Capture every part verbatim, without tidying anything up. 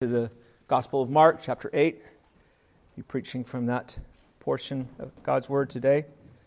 To the Gospel of Mark, chapter eight. I'll be preaching from that portion of God's Word today.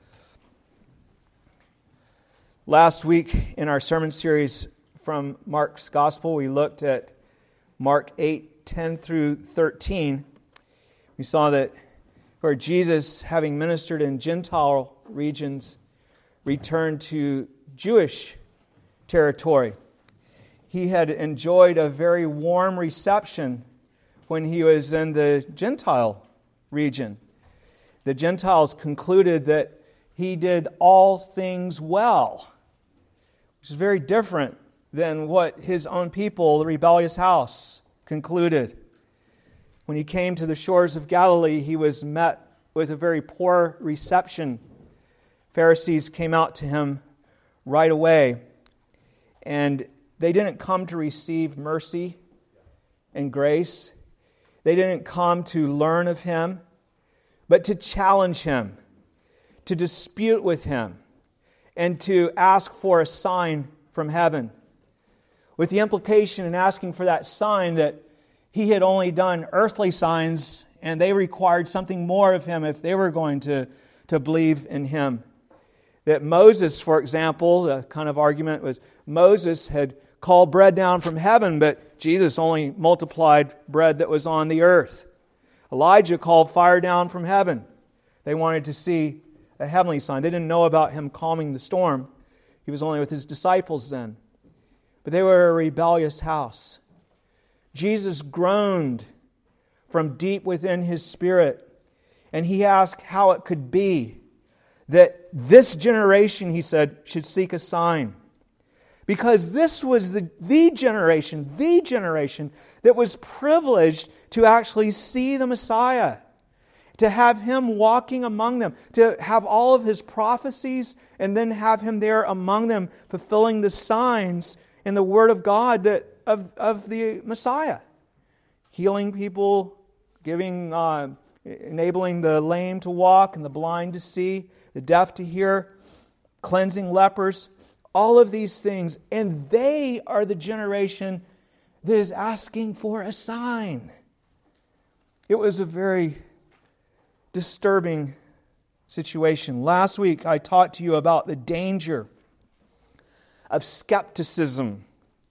Last week in our sermon series from Mark's Gospel, we looked at Mark eight, ten through thirteen. We saw that where Jesus, having ministered in Gentile regions, returned to Jewish territory. He had enjoyed a very warm reception when he was in the Gentile region. The Gentiles concluded that he did all things well, which is very different than what his own people, the rebellious house, concluded. When he came to the shores of Galilee, he was met with a very poor reception. Pharisees came out to him right away, and they didn't come to receive mercy and grace. They didn't come to learn of Him, but to challenge Him, to dispute with Him, and to ask for a sign from heaven. With the implication in asking for that sign that He had only done earthly signs and they required something more of Him if they were going to, to believe in Him. That Moses, for example, the kind of argument was Moses had called bread down from heaven, but Jesus only multiplied bread that was on the earth. Elijah called fire down from heaven. They wanted to see a heavenly sign. They didn't know about Him calming the storm. He was only with His disciples then. But they were a rebellious house. Jesus groaned from deep within His spirit, and He asked how it could be that this generation, He said, should seek a sign. Because this was the, the generation, the generation that was privileged to actually see the Messiah, to have Him walking among them, to have all of His prophecies and then have Him there among them fulfilling the signs in the Word of God that, of, of the Messiah. Healing people, giving, uh, enabling the lame to walk and the blind to see, the deaf to hear, cleansing lepers. All of these things, and they are the generation that is asking for a sign. It was a very disturbing situation. Last week I taught to you about the danger of skepticism.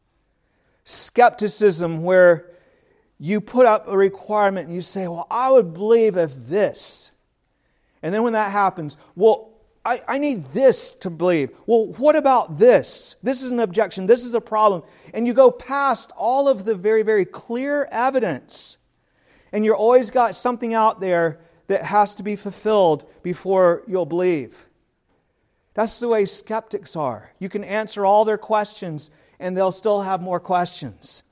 Skepticism where you put up a requirement and you say, well, I would believe if this. And then when that happens, well, I, I need this to believe. Well, what about this? This is an objection. This is a problem. And you go past all of the very, very clear evidence. And you've always got something out there that has to be fulfilled before you'll believe. That's the way skeptics are. You can answer all their questions and they'll still have more questions.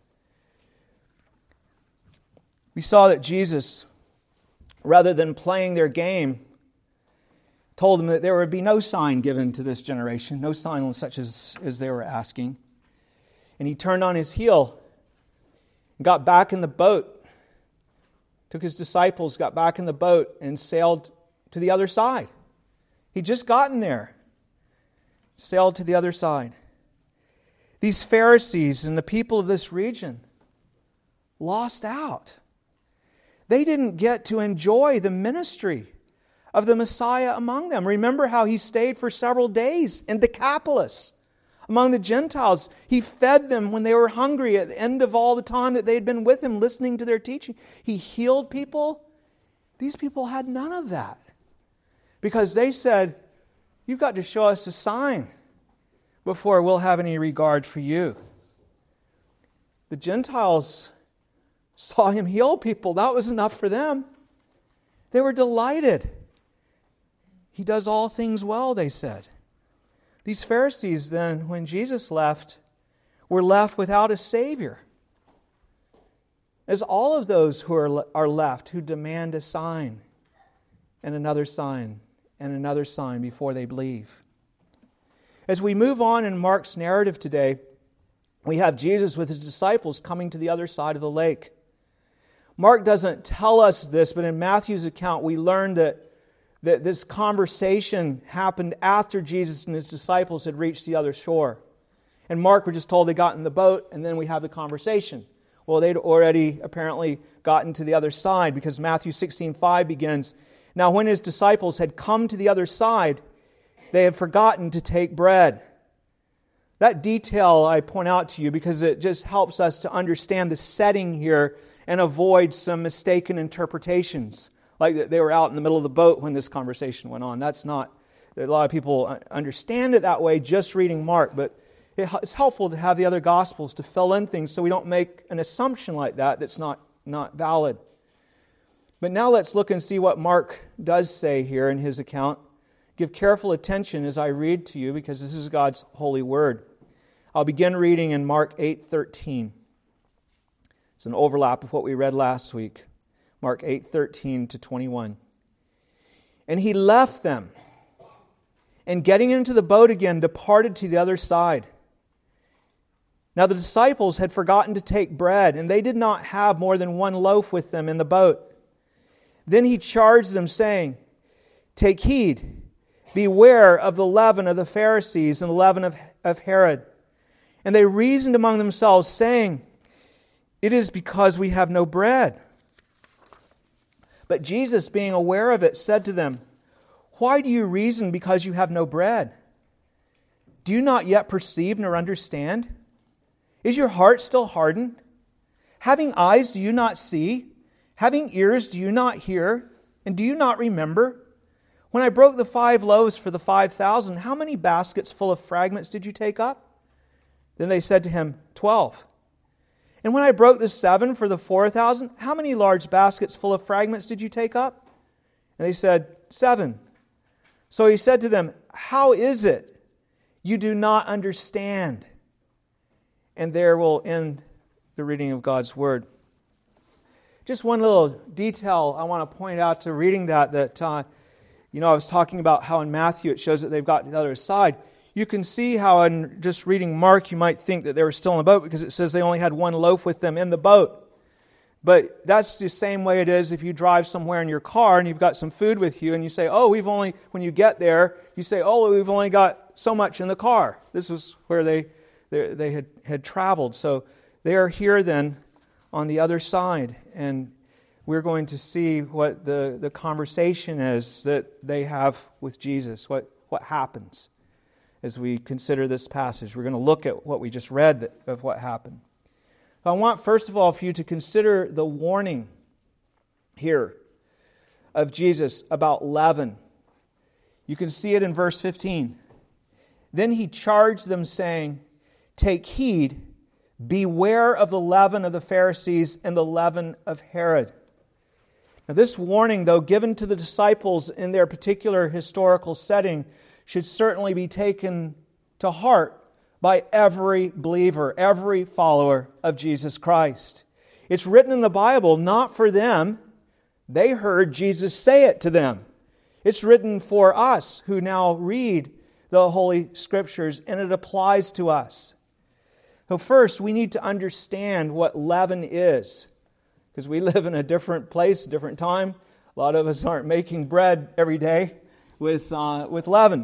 We saw that Jesus, rather than playing their game, told them that there would be no sign given to this generation, no sign such as, as they were asking. And He turned on His heel and got back in the boat, took His disciples, got back in the boat and sailed to the other side. He'd just gotten there, sailed to the other side. These Pharisees and the people of this region lost out. They didn't get to enjoy the ministry of the Messiah among them. Remember how He stayed for several days in Decapolis among the Gentiles. He fed them when they were hungry at the end of all the time that they had been with Him listening to their teaching. He healed people. These people had none of that because they said, you've got to show us a sign before we'll have any regard for you. The Gentiles saw Him heal people. That was enough for them. They were delighted. He does all things well, they said. These Pharisees then, when Jesus left, were left without a Savior. As all of those who are, are left who demand a sign and another sign and another sign before they believe. As we move on in Mark's narrative today, we have Jesus with His disciples coming to the other side of the lake. Mark doesn't tell us this, but in Matthew's account we learn that that this conversation happened after Jesus and His disciples had reached the other shore. And Mark, we're just told they got in the boat, and then we have the conversation. Well, they'd already apparently gotten to the other side, because Matthew sixteen five begins, "Now when his disciples had come to the other side, they had forgotten to take bread." That detail I point out to you because it just helps us to understand the setting here and avoid some mistaken interpretations, like that they were out in the middle of the boat when this conversation went on. That's not, a lot of people understand it that way just reading Mark, but it's helpful to have the other Gospels to fill in things so we don't make an assumption like that that's not, not valid. But now let's look and see what Mark does say here in his account. Give careful attention as I read to you, because this is God's holy word. I'll begin reading in Mark eight thirteen. It's an overlap of what we read last week. Mark eight thirteen to twenty-one. "And he left them, and getting into the boat again, departed to the other side. Now the disciples had forgotten to take bread, and they did not have more than one loaf with them in the boat. Then he charged them, saying, 'Take heed, beware of the leaven of the Pharisees and the leaven of, of Herod.' And they reasoned among themselves, saying, 'It is because we have no bread.' But Jesus, being aware of it, said to them, 'Why do you reason because you have no bread? Do you not yet perceive nor understand? Is your heart still hardened? Having eyes, do you not see? Having ears, do you not hear? And do you not remember? When I broke the five loaves for the five thousand, how many baskets full of fragments did you take up?' Then they said to him, 'Twelve.' And when I broke the seven for the four thousand, how many large baskets full of fragments did you take up?' And they said, 'Seven.' So he said to them, 'How is it you do not understand?'" And there will end the reading of God's Word. Just one little detail I want to point out to reading that, that, uh, you know, I was talking about how in Matthew it shows that they've got to the other side. You can see how in just reading Mark you might think that they were still in the boat because it says they only had one loaf with them in the boat. But that's the same way it is if you drive somewhere in your car and you've got some food with you and you say, oh, we've only, when you get there, you say, oh, we've only got so much in the car. This was where they they, they had, had traveled. So they are here then on the other side. And we're going to see what the, the conversation is that they have with Jesus, what, what happens as we consider this passage. We're going to look at what we just read that, of what happened. I want, first of all, for you to consider the warning here of Jesus about leaven. You can see it in verse fifteen. "Then he charged them, saying, 'Take heed, beware of the leaven of the Pharisees and the leaven of Herod.'" Now, this warning, though given to the disciples in their particular historical setting, should certainly be taken to heart by every believer, every follower of Jesus Christ. It's written in the Bible not for them. They heard Jesus say it to them. It's written for us who now read the Holy Scriptures, and it applies to us. So first, we need to understand what leaven is, because we live in a different place, a different time. A lot of us aren't making bread every day with, uh, with leaven.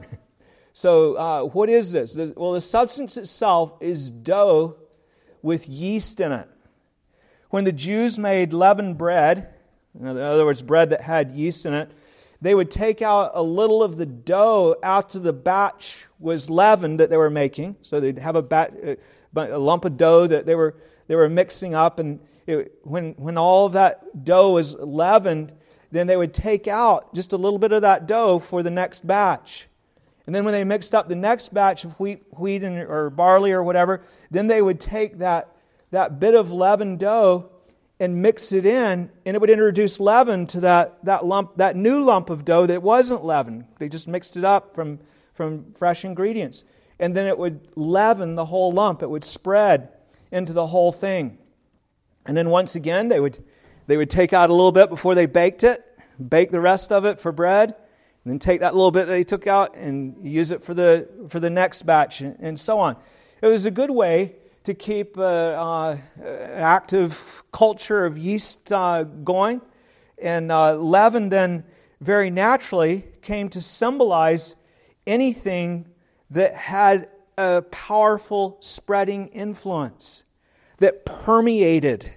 So uh, what is this? Well, the substance itself is dough with yeast in it. When the Jews made leavened bread, in other words, bread that had yeast in it, they would take out a little of the dough after the batch was leavened that they were making. So they'd have a, bat, a lump of dough that they were they were mixing up, and it, when when all of that dough was leavened, then they would take out just a little bit of that dough for the next batch. And then when they mixed up the next batch of wheat, wheat and, or barley or whatever, then they would take that, that bit of leavened dough and mix it in, and it would introduce leaven to that, that lump, that new lump of dough that wasn't leavened. They just mixed it up from, from fresh ingredients. And then it would leaven the whole lump. It would spread into the whole thing. And then once again, they would they would take out a little bit before they baked it, bake the rest of it for bread, and then take that little bit they took out and use it for the for the next batch, and so on. It was a good way to keep uh, uh, an active culture of yeast uh, going. And uh, leaven then very naturally came to symbolize anything that had a powerful spreading influence, that permeated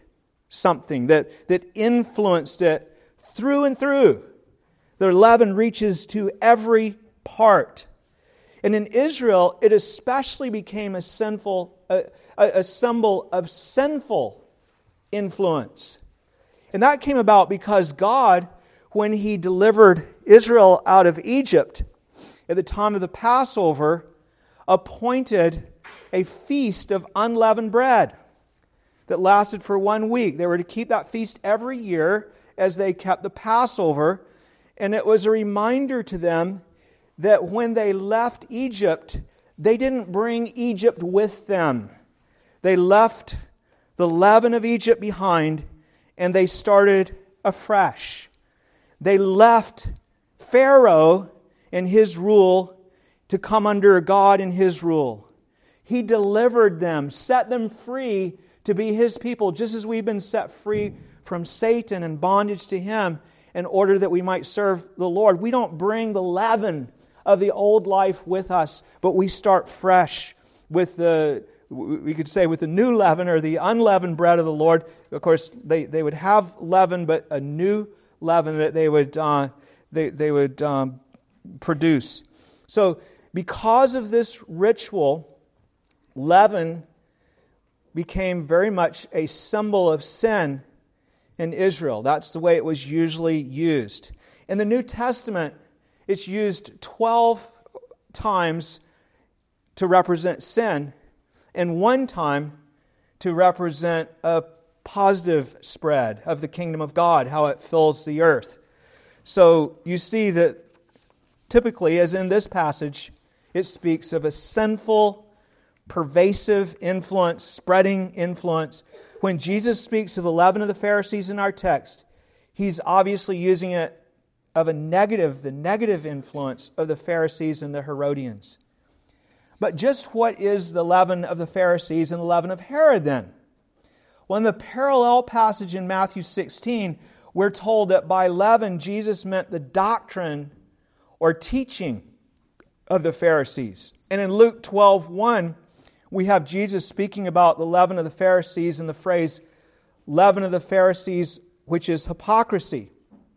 something that, that influenced it through and through. The leaven reaches to every part. And in Israel, it especially became a sinful, a, a symbol of sinful influence. And that came about because God, when He delivered Israel out of Egypt, at the time of the Passover, appointed a feast of unleavened bread that lasted for one week. They were to keep that feast every year as they kept the Passover. And it was a reminder to them that when they left Egypt, they didn't bring Egypt with them. They left the leaven of Egypt behind and they started afresh. They left Pharaoh and his rule to come under God and His rule. He delivered them, set them free to be His people, just as we've been set free from Satan and bondage to him in order that we might serve the Lord. We don't bring the leaven of the old life with us, but we start fresh with the, we could say, with the new leaven or the unleavened bread of the Lord. Of course, they, they would have leaven, but a new leaven that they would uh, they they would um, produce. So, because of this ritual, leaven became very much a symbol of sin in Israel. That's the way it was usually used. In the New Testament, it's used twelve times to represent sin and one time to represent a positive spread of the kingdom of God, how it fills the earth. So you see that typically, as in this passage, it speaks of a sinful, pervasive influence, spreading influence. When Jesus speaks of the leaven of the Pharisees in our text, He's obviously using it of a negative, the negative influence of the Pharisees and the Herodians. But just what is the leaven of the Pharisees and the leaven of Herod then? Well, in the parallel passage in Matthew sixteen, we're told that by leaven, Jesus meant the doctrine or teaching of the Pharisees. And in Luke twelve one, we have Jesus speaking about the leaven of the Pharisees in the phrase, leaven of the Pharisees, which is hypocrisy.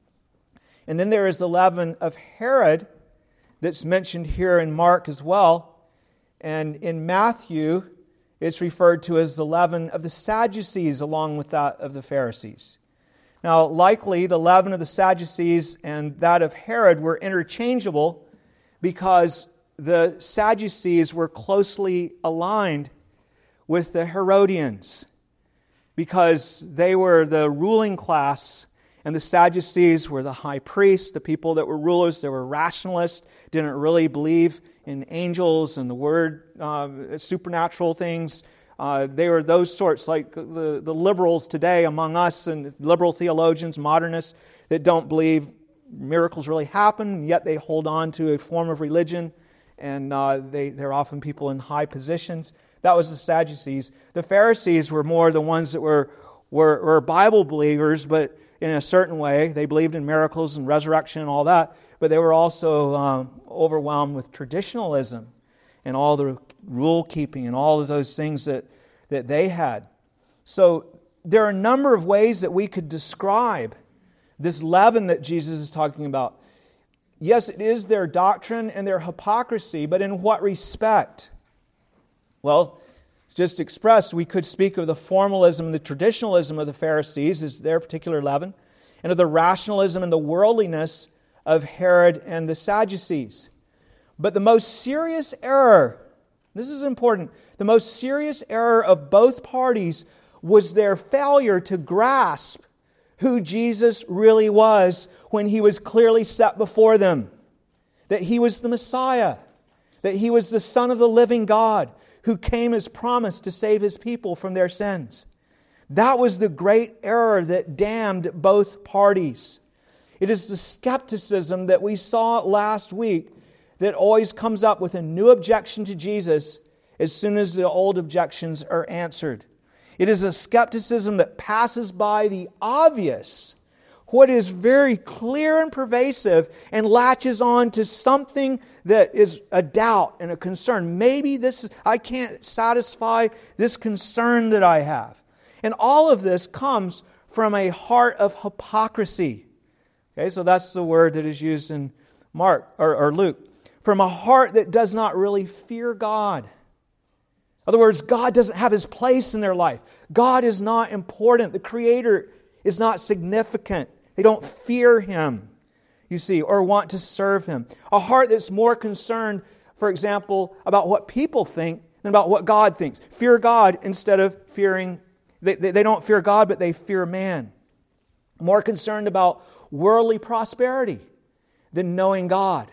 And then there is the leaven of Herod that's mentioned here in Mark as well. And in Matthew, it's referred to as the leaven of the Sadducees along with that of the Pharisees. Now, likely the leaven of the Sadducees and that of Herod were interchangeable because the Sadducees were closely aligned with the Herodians because they were the ruling class and the Sadducees were the high priests, the people that were rulers. They were rationalists, didn't really believe in angels and the word, uh, supernatural things. Uh, they were those sorts, like the, the liberals today among us and liberal theologians, modernists, that don't believe miracles really happen, yet they hold on to a form of religion, and uh, they, they're often people in high positions. That was the Sadducees. The Pharisees were more the ones that were, were, were Bible believers, but in a certain way. They believed in miracles and resurrection and all that, but they were also um, overwhelmed with traditionalism and all the rule keeping and all of those things that, that they had. So there are a number of ways that we could describe this leaven that Jesus is talking about. Yes, it is their doctrine and their hypocrisy, but in what respect? Well, just expressed, we could speak of the formalism and the traditionalism of the Pharisees as their particular leaven, and of the rationalism and the worldliness of Herod and the Sadducees. But the most serious error, this is important, the most serious error of both parties was their failure to grasp who Jesus really was when He was clearly set before them. That He was the Messiah, that He was the Son of the living God, who came as promised to save His people from their sins. That was the great error that damned both parties. It is the skepticism that we saw last week that always comes up with a new objection to Jesus as soon as the old objections are answered. It is a skepticism that passes by the obvious, what is very clear and pervasive, and latches on to something that is a doubt and a concern. Maybe this I can't satisfy this concern that I have. And all of this comes from a heart of hypocrisy. Okay, so that's the word that is used in Mark or, or Luke. From a heart that does not really fear God. In other words, God doesn't have His place in their life. God is not important. The Creator is not significant. They don't fear Him, you see, or want to serve Him. A heart that's more concerned, for example, about what people think than about what God thinks. Fear God instead of fearing, they, they, they don't fear God, but they fear man. More concerned about worldly prosperity than knowing God.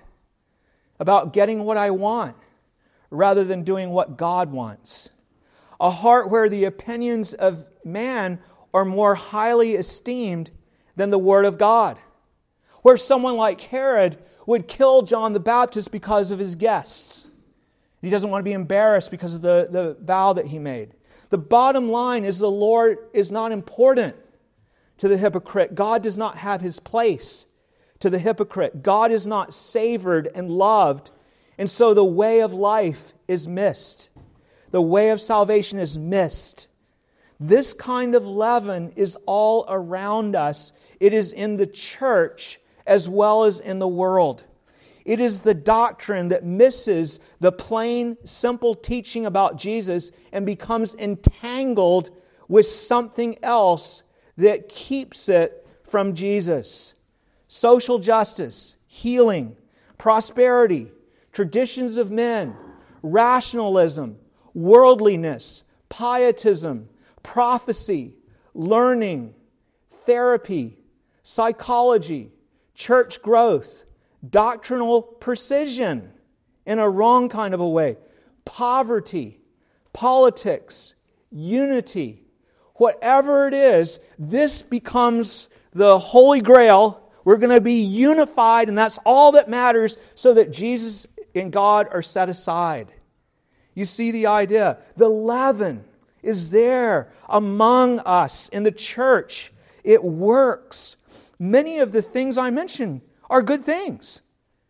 About getting what I want rather than doing what God wants. A heart where the opinions of man are more highly esteemed than the Word of God. Where someone like Herod would kill John the Baptist because of his guests. He doesn't want to be embarrassed because of the, the vow that he made. The bottom line is the Lord is not important to the hypocrite. God does not have His place to the hypocrite. God is not savored and loved, and so the way of life is missed. The way of salvation is missed. This kind of leaven is all around us. It is in the church as well as in the world. It is the doctrine that misses the plain, simple teaching about Jesus and becomes entangled with something else that keeps it from Jesus. Social justice, healing, prosperity, traditions of men, rationalism, worldliness, pietism, prophecy, learning, therapy, psychology, church growth, doctrinal precision in a wrong kind of a way, poverty, politics, unity, whatever it is, this becomes the Holy Grail. We're going to be unified, and that's all that matters, so that Jesus and God are set aside. You see the idea. The leaven is there among us in the church. It works. Many of the things I mentioned are good things.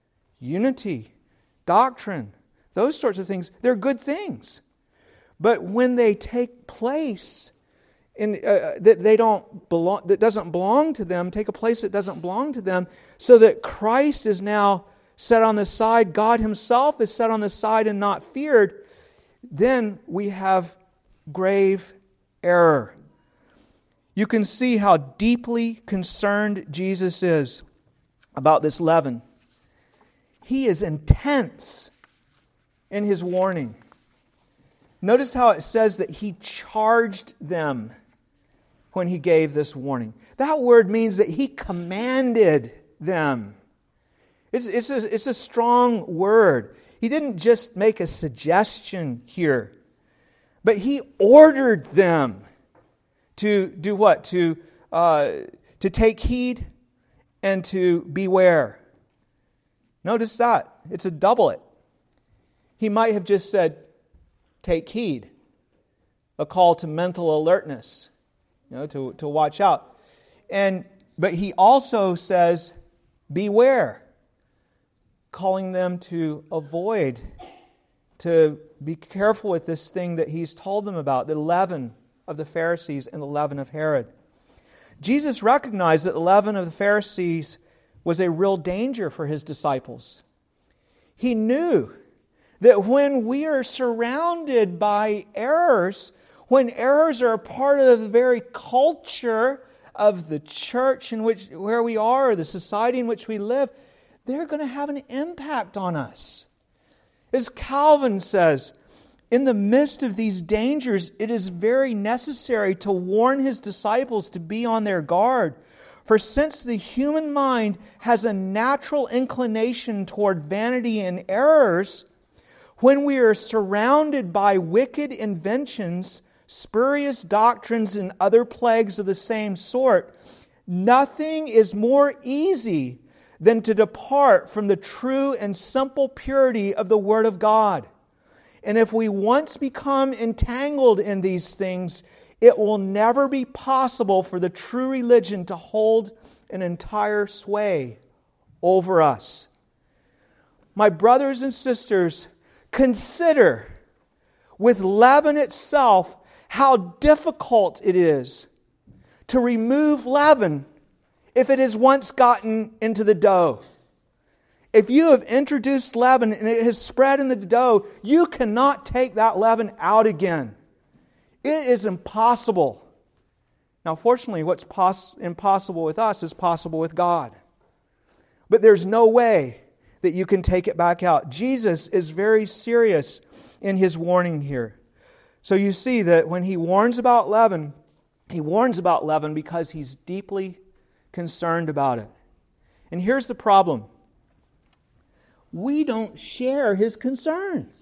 Unity, doctrine, those sorts of things, they're good things. But when they take place in uh, that they don't belong, that doesn't belong to them, take a place that doesn't belong to them, so that Christ is now set on the side, God Himself is set on the side and not feared, then we have grave error. You can see how deeply concerned Jesus is about this leaven. He is intense in His warning. Notice how it says that He charged them when He gave this warning. That word means that He commanded them. It's, it's, a, it's a strong word. He didn't just make a suggestion here, but He ordered them to do what? To, uh, to take heed and to beware. Notice that. It's a double it. He might have just said, take heed. A call to mental alertness, you know, to, to watch out. And but He also says, beware. Calling them to avoid, to be careful with this thing that He's told them about, the leaven of the Pharisees and the leaven of Herod. Jesus recognized that the leaven of the Pharisees was a real danger for His disciples. He knew that when we are surrounded by errors, when errors are a part of the very culture of the church in which where we are, or the society in which we live, they're going to have an impact on us. As Calvin says, in the midst of these dangers, it is very necessary to warn his disciples to be on their guard. For since the human mind has a natural inclination toward vanity and errors, when we are surrounded by wicked inventions, spurious doctrines, and other plagues of the same sort, nothing is more easy than to depart from the true and simple purity of the Word of God. And if we once become entangled in these things, it will never be possible for the true religion to hold an entire sway over us. My brothers and sisters, consider with leaven itself how difficult it is to remove leaven if it has once gotten into the dough. If you have introduced leaven and it has spread in the dough, you cannot take that leaven out again. It is impossible. Now, fortunately, what's pos- impossible with us is possible with God. But there's no way that you can take it back out. Jesus is very serious in His warning here. So you see that when He warns about leaven, He warns about leaven because He's deeply concerned about it. And here's the problem. We don't share His concern.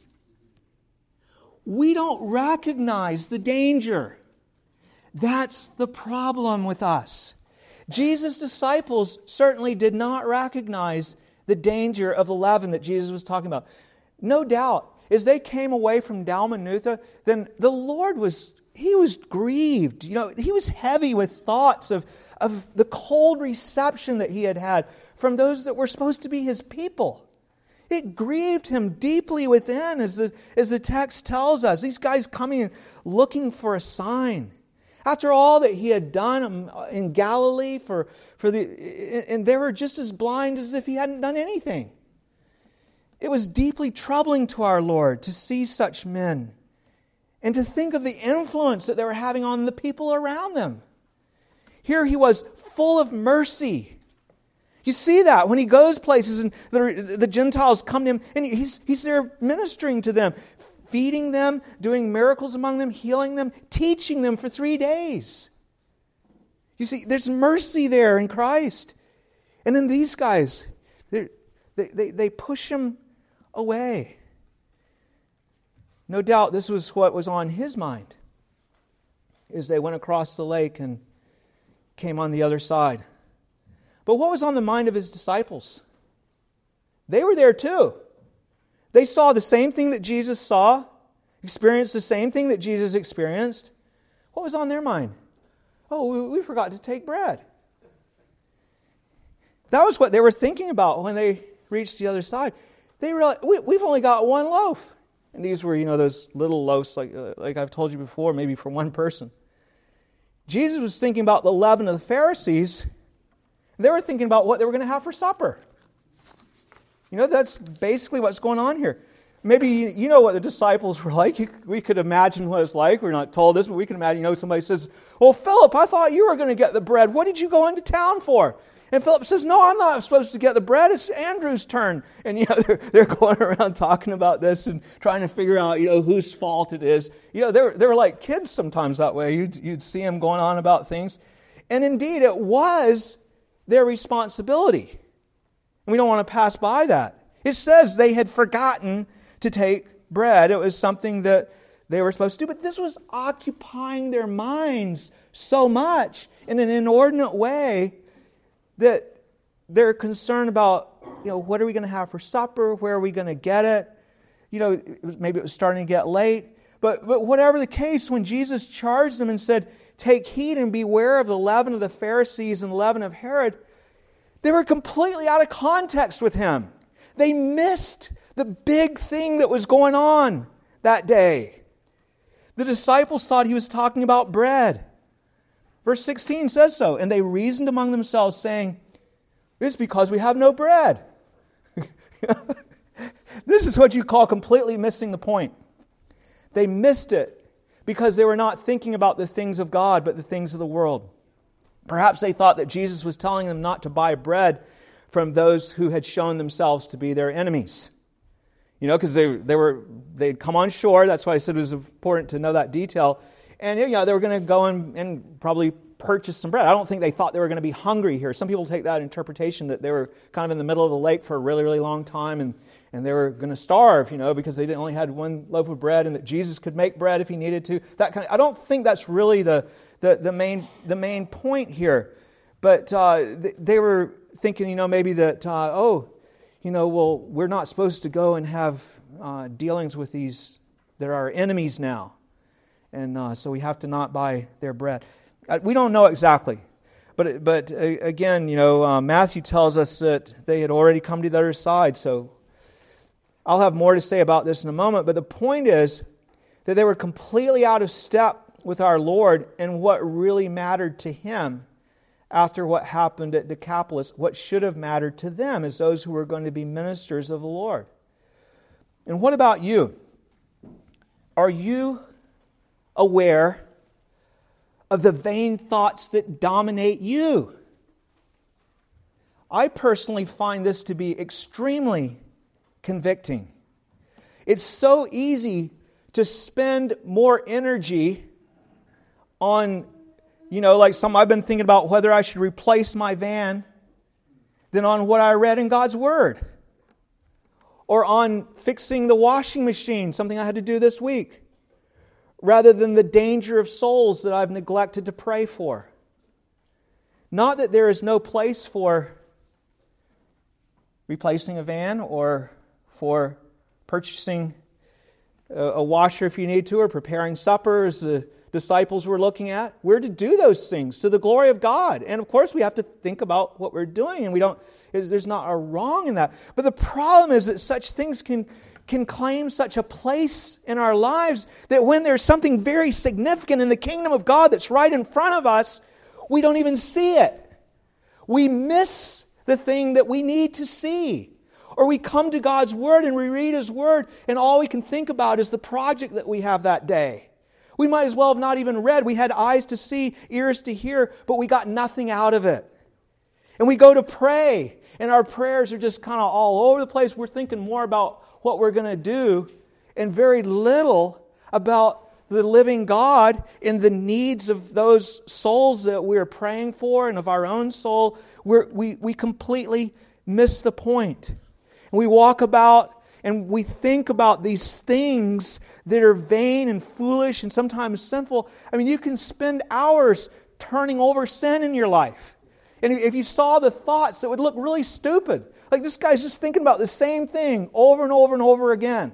We don't recognize the danger. That's the problem with us. Jesus' disciples certainly did not recognize the danger of the leaven that Jesus was talking about. No doubt, as they came away from Dalmanutha, then the Lord was, He was grieved. You know, He was heavy with thoughts of, of the cold reception that He had had from those that were supposed to be His people. It grieved Him deeply within, as the, as the text tells us. These guys coming and looking for a sign. After all that He had done in Galilee, for, for the, and they were just as blind as if He hadn't done anything. It was deeply troubling to our Lord to see such men and to think of the influence that they were having on the people around them. Here He was full of mercy. You see that when He goes places and the, the Gentiles come to Him and he's, he's there ministering to them, feeding them, doing miracles among them, healing them, teaching them for three days. You see, there's mercy there in Christ. And then these guys, they, they, they push Him away. No doubt this was what was on His mind as they went across the lake and came on the other side. But what was on the mind of His disciples? They were there too. They saw the same thing that Jesus saw, experienced the same thing that Jesus experienced. What was on their mind? Oh, we, we forgot to take bread. That was what they were thinking about when they reached the other side. They realized, we, we've only got one loaf. And these were, you know, those little loaves, like, uh, like I've told you before, maybe for one person. Jesus was thinking about the leaven of the Pharisees. They were thinking about what they were going to have for supper. You know, that's basically what's going on here. Maybe you know what the disciples were like. You, we could imagine what it's like. We're not told this, but we can imagine, you know, somebody says, well, Philip, I thought you were going to get the bread. What did you go into town for? And Philip says, no, I'm not supposed to get the bread. It's Andrew's turn. And, you know, they're, they're going around talking about this and trying to figure out, you know, whose fault it is. You know, they were, they were like kids sometimes that way. You'd, you'd see them going on about things. And indeed, it was their responsibility. And we don't want to pass by that. It says they had forgotten to take bread. It was something that they were supposed to do. But this was occupying their minds so much in an inordinate way that they're concerned about, you know, what are we going to have for supper? Where are we going to get it? You know, it was, maybe it was starting to get late. But, but whatever the case, when Jesus charged them and said, take heed and beware of the leaven of the Pharisees and the leaven of Herod, they were completely out of context with Him. They missed the big thing that was going on that day. The disciples thought He was talking about bread. Verse sixteen says so. And they reasoned among themselves, saying, it's because we have no bread. This is what you call completely missing the point. They missed it because they were not thinking about the things of God, but the things of the world. Perhaps they thought that Jesus was telling them not to buy bread from those who had shown themselves to be their enemies. You know, because they they were they'd come on shore. That's why I said it was important to know that detail. And you know, they were going to go and, and probably purchase some bread. I don't think they thought they were going to be hungry here. Some people take that interpretation that they were kind of in the middle of the lake for a really, really long time and, and they were going to starve, you know, because they only had one loaf of bread and that Jesus could make bread if He needed to. That kind of, I don't think that's really the the, the main the main point here. But uh, they, they were thinking, you know, maybe that, uh, oh, you know, well, we're not supposed to go and have uh, dealings with these that are our enemies now. And uh, so we have to not buy their bread. Uh, we don't know exactly. But but uh, again, you know, uh, Matthew tells us that they had already come to the other side. So I'll have more to say about this in a moment. But the point is that they were completely out of step with our Lord and what really mattered to Him after what happened at Decapolis, what should have mattered to them as those who were going to be ministers of the Lord. And what about you? Are you aware of the vain thoughts that dominate you? I personally find this to be extremely convicting. It's so easy to spend more energy on, you know, like some I've been thinking about whether I should replace my van than on what I read in God's Word. Or on fixing the washing machine, something I had to do this week, rather than the danger of souls that I've neglected to pray for. Not that there is no place for replacing a van or for purchasing a washer if you need to, or preparing supper as the disciples were looking at. We're to do those things to the glory of God. And of course we have to think about what we're doing, and we don't, there's not a wrong in that. But the problem is that such things can, can claim such a place in our lives that when there's something very significant in the kingdom of God that's right in front of us, we don't even see it. We miss the thing that we need to see. Or we come to God's Word and we read His Word, and all we can think about is the project that we have that day. We might as well have not even read. We had eyes to see, ears to hear, but we got nothing out of it. And we go to pray, and our prayers are just kind of all over the place. We're thinking more about what we're going to do and very little about the living God and the needs of those souls that we're praying for and of our own soul. We're, we, we completely miss the point. And we walk about and we think about these things that are vain and foolish and sometimes sinful. I mean, you can spend hours turning over sin in your life. And if you saw the thoughts, it would look really stupid. Like this guy's just thinking about the same thing over and over and over again.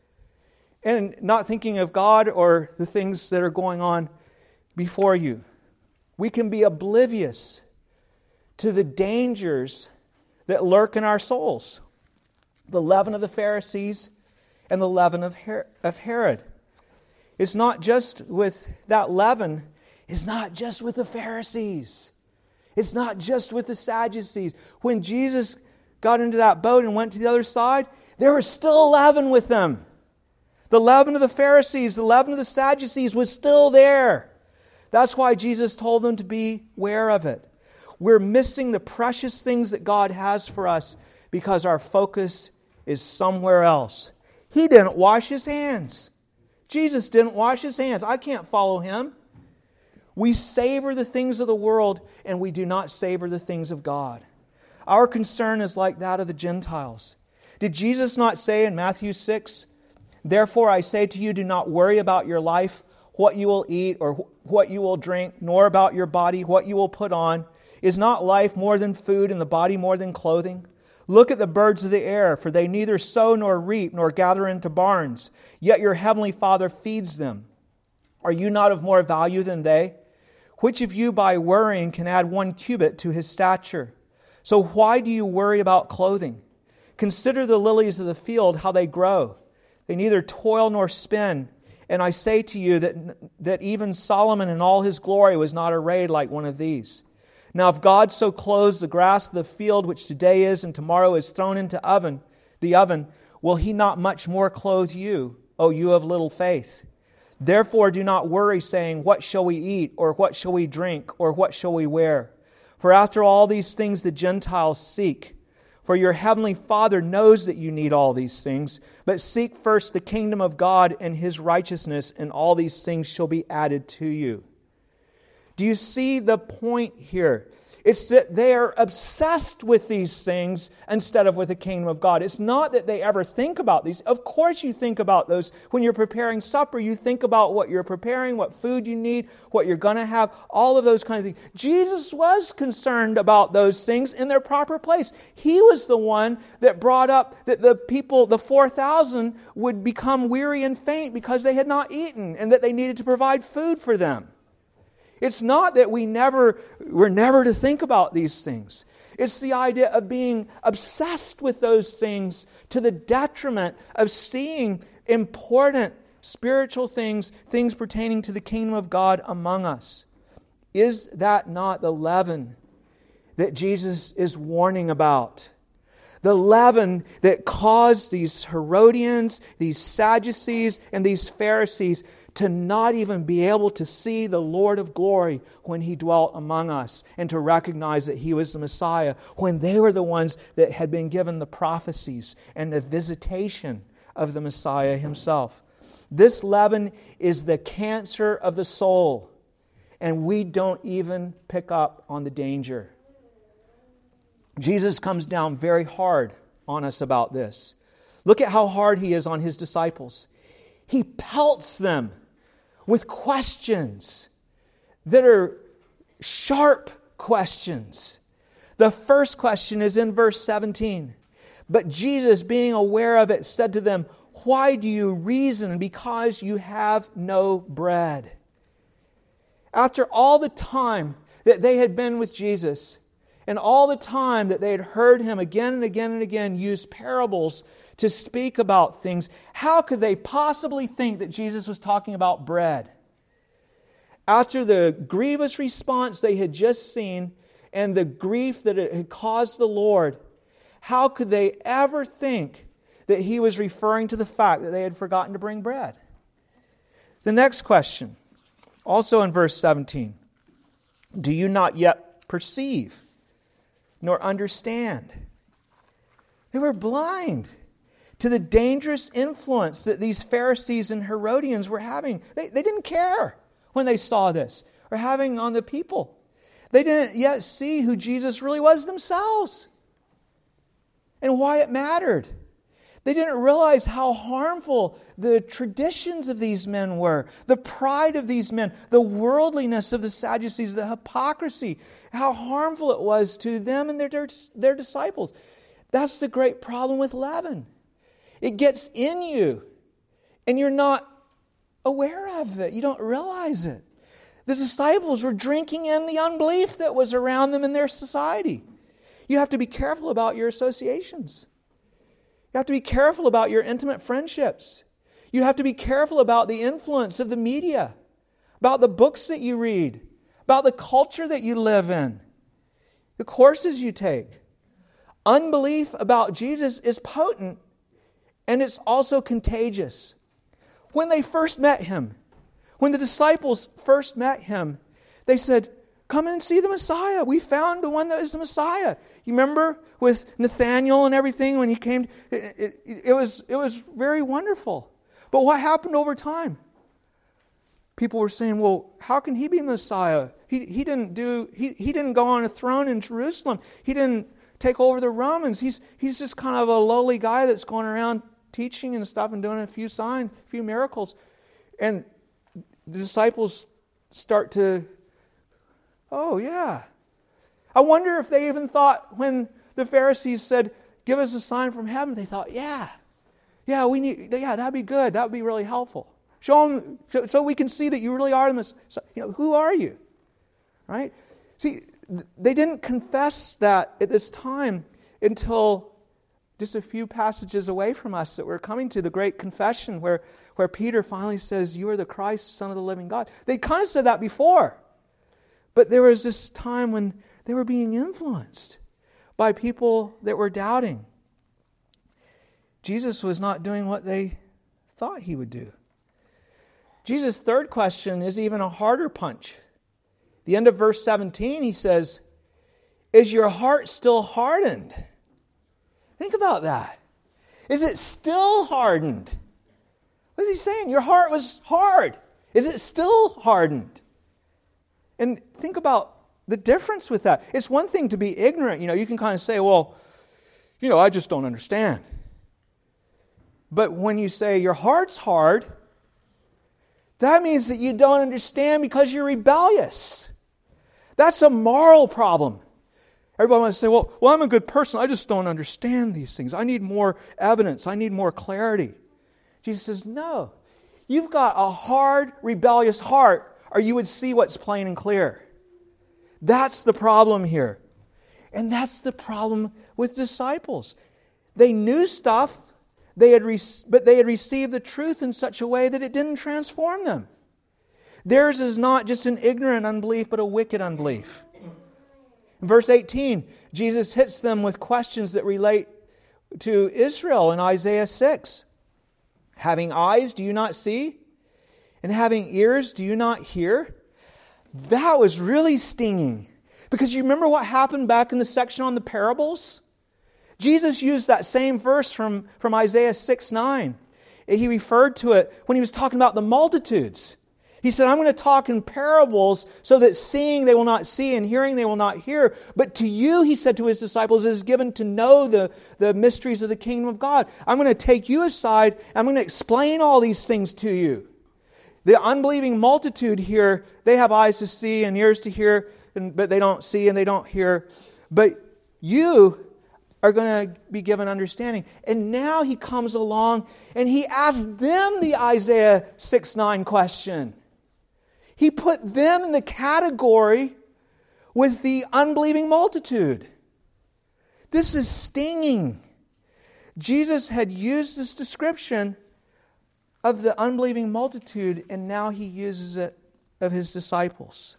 And not thinking of God or the things that are going on before you. We can be oblivious to the dangers that lurk in our souls. The leaven of the Pharisees and the leaven of Herod. It's not just with that leaven, it's not just with the Pharisees. It's not just with the Sadducees. When Jesus got into that boat and went to the other side, there was still leaven with them. The leaven of the Pharisees, the leaven of the Sadducees was still there. That's why Jesus told them to beware of it. We're missing the precious things that God has for us because our focus is somewhere else. He didn't wash His hands. Jesus didn't wash His hands. I can't follow Him. We savor the things of the world and we do not savor the things of God. Our concern is like that of the Gentiles. Did Jesus not say in Matthew six, "Therefore I say to you, do not worry about your life, what you will eat or what you will drink, nor about your body, what you will put on. Is not life more than food and the body more than clothing? Look at the birds of the air, for they neither sow nor reap nor gather into barns, yet your heavenly Father feeds them. Are you not of more value than they? Which of you by worrying can add one cubit to his stature? So why do you worry about clothing? Consider the lilies of the field, how they grow. They neither toil nor spin. And I say to you that, that even Solomon in all his glory was not arrayed like one of these. Now if God so clothes the grass of the field, which today is and tomorrow is thrown into oven, the oven, will He not much more clothe you, O you of little faith? Therefore do not worry, saying, what shall we eat, or what shall we drink, or what shall we wear? For after all these things the Gentiles seek. For your heavenly Father knows that you need all these things. But seek first the kingdom of God and His righteousness, and all these things shall be added to you." Do you see the point here? It's that they are obsessed with these things instead of with the kingdom of God. It's not that they ever think about these. Of course you think about those. When you're preparing supper, you think about what you're preparing, what food you need, what you're going to have, all of those kinds of things. Jesus was concerned about those things in their proper place. He was the one that brought up that the people, the four thousand, would become weary and faint because they had not eaten and that they needed to provide food for them. It's not that we never, we're never to think about these things. It's the idea of being obsessed with those things to the detriment of seeing important spiritual things, things pertaining to the kingdom of God among us. Is that not the leaven that Jesus is warning about? The leaven that caused these Herodians, these Sadducees, and these Pharisees to not even be able to see the Lord of glory when He dwelt among us and to recognize that He was the Messiah when they were the ones that had been given the prophecies and the visitation of the Messiah Himself. This leaven is the cancer of the soul, and we don't even pick up on the danger. Jesus comes down very hard on us about this. Look at how hard He is on His disciples. He pelts them with questions that are sharp questions. The first question is in verse seventeen. But Jesus, being aware of it, said to them, "Why do you reason? Because you have no bread." After all the time that they had been with Jesus, and all the time that they had heard Him again and again and again use parables to speak about things, how could they possibly think that Jesus was talking about bread? After the grievous response they had just seen and the grief that it had caused the Lord, how could they ever think that He was referring to the fact that they had forgotten to bring bread? The next question, also in verse seventeen, do you not yet perceive nor understand? They were blind to the dangerous influence that these Pharisees and Herodians were having. They, they didn't care when they saw this or having on the people. They didn't yet see who Jesus really was themselves and why it mattered. They didn't realize how harmful the traditions of these men were, the pride of these men, the worldliness of the Sadducees, the hypocrisy, how harmful it was to them and their, their disciples. That's the great problem with leaven. It gets in you, and you're not aware of it. You don't realize it. The disciples were drinking in the unbelief that was around them in their society. You have to be careful about your associations. You have to be careful about your intimate friendships. You have to be careful about the influence of the media, about the books that you read, about the culture that you live in, the courses you take. Unbelief about Jesus is potent, and it's also contagious. When they first met Him, when the disciples first met Him, they said, "Come and see the Messiah. We found the one that is the Messiah." You remember with Nathanael and everything when he came? It, it, it, was, it was very wonderful. But what happened over time? People were saying, well, how can He be the Messiah? He, he, didn't do, he, he didn't go on a throne in Jerusalem. He didn't take over the Romans. He's, he's just kind of a lowly guy that's going around teaching and stuff and doing a few signs, a few miracles. And the disciples start to, oh yeah. I wonder if they even thought when the Pharisees said, "Give us a sign from heaven," they thought, yeah, yeah, we need, yeah, that'd be good. That would be really helpful. Show them so we can see that you really are the Messiah. You know, who are you? Right? See, they didn't confess that at this time until just a few passages away from us that we're coming to, the great confession where, where Peter finally says, "You are the Christ, Son of the living God." They kind of said that before. But there was this time when they were being influenced by people that were doubting. Jesus was not doing what they thought He would do. Jesus' third question is even a harder punch. The end of verse seventeen, He says, "Is your heart still hardened?" Think about that. Is it still hardened? What is He saying? Your heart was hard. Is it still hardened? And think about the difference with that. It's one thing to be ignorant. You know, you can kind of say, well, you know, I just don't understand. But when you say your heart's hard, that means that you don't understand because you're rebellious. That's a moral problem. Everybody wants to say, well, well, I'm a good person. I just don't understand these things. I need more evidence. I need more clarity. Jesus says, no. You've got a hard, rebellious heart, or you would see what's plain and clear. That's the problem here. And that's the problem with disciples. They knew stuff. They had re- but they had received the truth in such a way that it didn't transform them. Theirs is not just an ignorant unbelief, but a wicked unbelief. In verse eighteen, Jesus hits them with questions that relate to Israel in Isaiah six. Having eyes, do you not see? And having ears, do you not hear? That was really stinging. Because you remember what happened back in the section on the parables? Jesus used that same verse from, from Isaiah six nine. He referred to it when he was talking about the multitudes. He said, I'm going to talk in parables so that seeing they will not see and hearing they will not hear. But to you, he said to his disciples, it is given to know the, the mysteries of the kingdom of God. I'm going to take you aside and I'm going to explain all these things to you. The unbelieving multitude here, they have eyes to see and ears to hear, and, but they don't see and they don't hear. But you are going to be given understanding. And now he comes along and he asks them the Isaiah six nine question. He put them in the category with the unbelieving multitude. This is stinging. Jesus had used this description of the unbelieving multitude, and now he uses it of his disciples.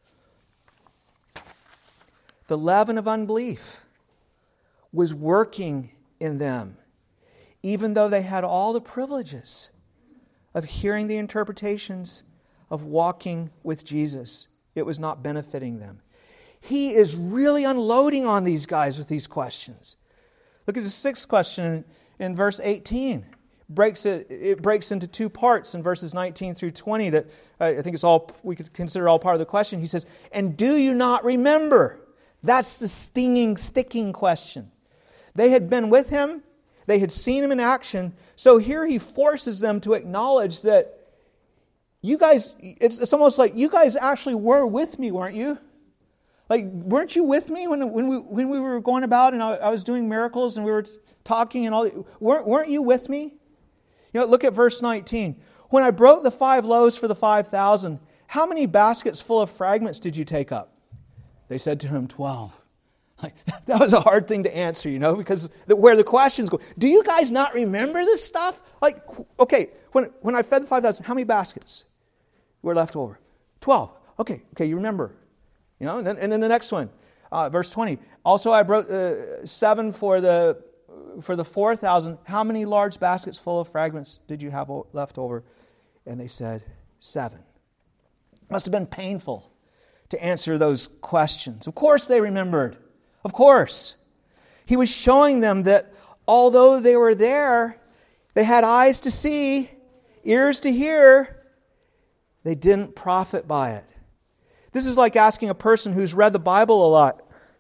The leaven of unbelief was working in them, even though they had all the privileges of hearing the interpretations of walking with Jesus. It was not benefiting them. He is really unloading on these guys with these questions. Look at the sixth question in verse eighteen. Breaks it, it breaks into two parts in verses nineteen through twenty that uh, I think it's all we could consider all part of the question. He says, and do you not remember? That's the stinging, sticking question. They had been with him. They had seen him in action. So here he forces them to acknowledge that you guys, it's, it's almost like you guys actually were with me, weren't you? Like, weren't you with me when, when, we, when we were going about and I, I was doing miracles and we were talking and all that? Weren't, weren't you with me? You know, look at verse nineteen. When I broke the five loaves for the five thousand, how many baskets full of fragments did you take up? They said to him, twelve. Like, that was a hard thing to answer, you know, because the, where the questions go. Do you guys not remember this stuff? Like, okay, when, when I fed the five thousand, how many baskets were left over? twelve. Okay, okay, you remember. You know, and then, and then the next one, uh, verse twenty. Also, I broke uh, seven for the for the four thousand. How many large baskets full of fragments did you have left over? And they said, seven. It must have been painful to answer those questions. Of course they remembered. Of course. He was showing them that although they were there, they had eyes to see, ears to hear, they didn't profit by it. This is like asking a person who's read the Bible a lot,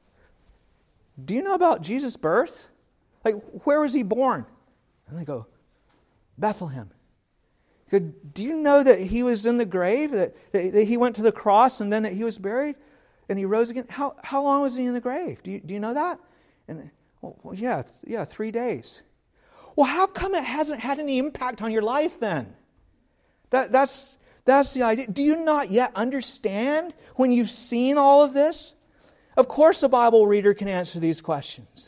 do you know about Jesus' birth? Like, where was he born? And they go, Bethlehem. You go, do you know that he was in the grave, that, that he went to the cross and then that he was buried and he rose again? How how long was he in the grave? Do you, do you know that? And well, well, yeah, yeah, three days. Well, how come it hasn't had any impact on your life then? That that's that's the idea. Do you not yet understand when you've seen all of this? Of course a Bible reader can answer these questions.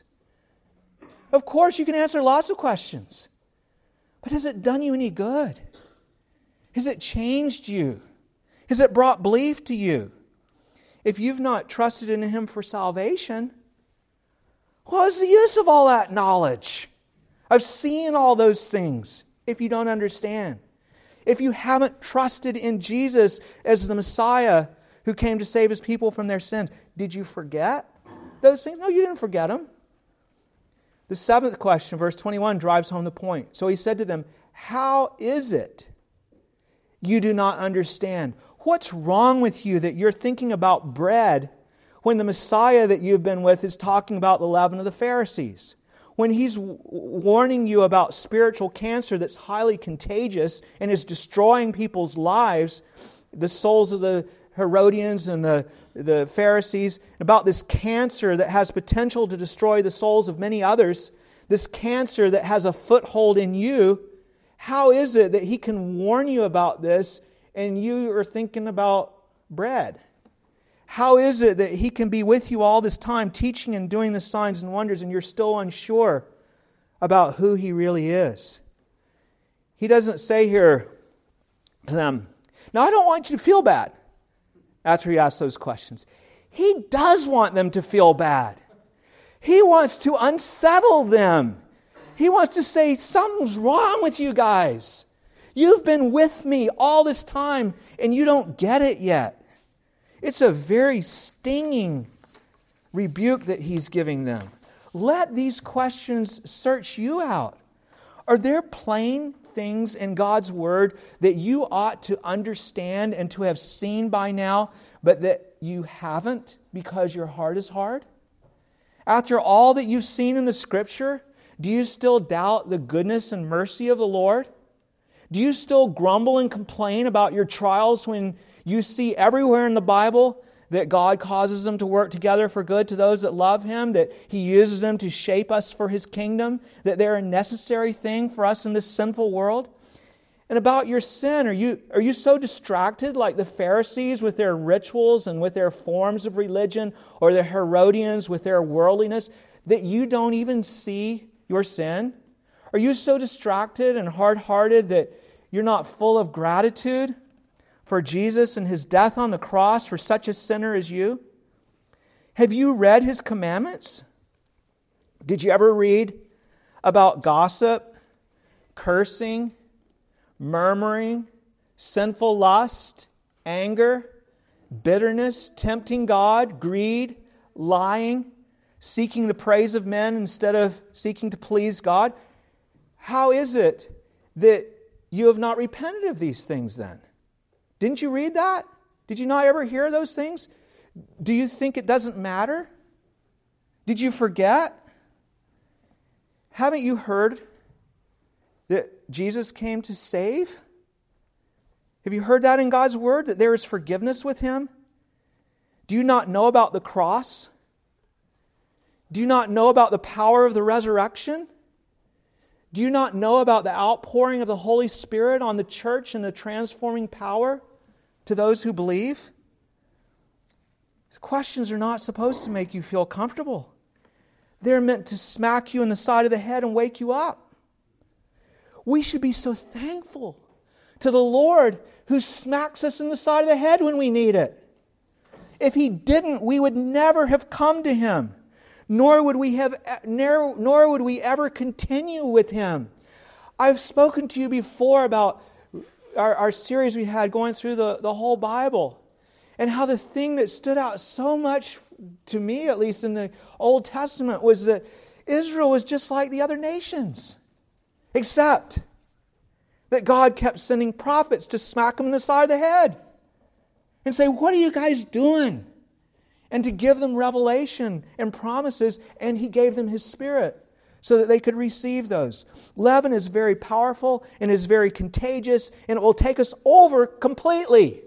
Of course you can answer lots of questions. But has it done you any good? Has it changed you? Has it brought belief to you? If you've not trusted in Him for salvation, what is the use of all that knowledge? Of seeing all those things if you don't understand? If you haven't trusted in Jesus as the Messiah who came to save His people from their sins, did you forget those things? No, you didn't forget them. The seventh question, verse twenty-one, drives home the point. So He said to them, how is it you do not understand? What's wrong with you that you're thinking about bread when the Messiah that you've been with is talking about the leaven of the Pharisees? When He's warning you about spiritual cancer that's highly contagious and is destroying people's lives, the souls of the Herodians and the, the Pharisees, about this cancer that has potential to destroy the souls of many others, this cancer that has a foothold in you, how is it that He can warn you about this and you are thinking about bread? How is it that He can be with you all this time, teaching and doing the signs and wonders, and you're still unsure about who He really is. He doesn't say here to them, now I don't want you to feel bad after He asks those questions. He does want them to feel bad. He wants to unsettle them. He wants to say, something's wrong with you guys. You've been with me all this time and you don't get it yet. It's a very stinging rebuke that He's giving them. Let these questions search you out. Are there plain things in God's Word that you ought to understand and to have seen by now, but that you haven't because your heart is hard? After all that you've seen in the Scripture, do you still doubt the goodness and mercy of the Lord? Do you still grumble and complain about your trials when you see everywhere in the Bible that God causes them to work together for good to those that love Him, that He uses them to shape us for His kingdom, that they're a necessary thing for us in this sinful world? And about your sin, are you, are you so distracted like the Pharisees with their rituals and with their forms of religion, or the Herodians with their worldliness, that you don't even see your sin? Are you so distracted and hard-hearted that you're not full of gratitude for Jesus and His death on the cross for such a sinner as you? Have you read His commandments? Did you ever read about gossip, cursing, murmuring, sinful lust, anger, bitterness, tempting God, greed, lying, seeking the praise of men instead of seeking to please God? How is it that you have not repented of these things then? Didn't you read that? Did you not ever hear those things? Do you think it doesn't matter? Did you forget? Haven't you heard that Jesus came to save? Have you heard that in God's Word, that there is forgiveness with Him? Do you not know about the cross? Do you not know about the power of the resurrection? Do you not know about the outpouring of the Holy Spirit on the church and the transforming power to those who believe? These questions are not supposed to make you feel comfortable. They're meant to smack you in the side of the head and wake you up. We should be so thankful to the Lord who smacks us in the side of the head when we need it. If He didn't, we would never have come to Him. Nor would we have, nor would we ever continue with Him. I've spoken to you before about our, our series we had going through the, the whole Bible, and how the thing that stood out so much to me, at least in the Old Testament, was that Israel was just like the other nations, except that God kept sending prophets to smack them in the side of the head and say, "What are you guys doing?" And to give them revelation and promises, and He gave them His Spirit so that they could receive those. Leaven is very powerful and is very contagious, and it will take us over completely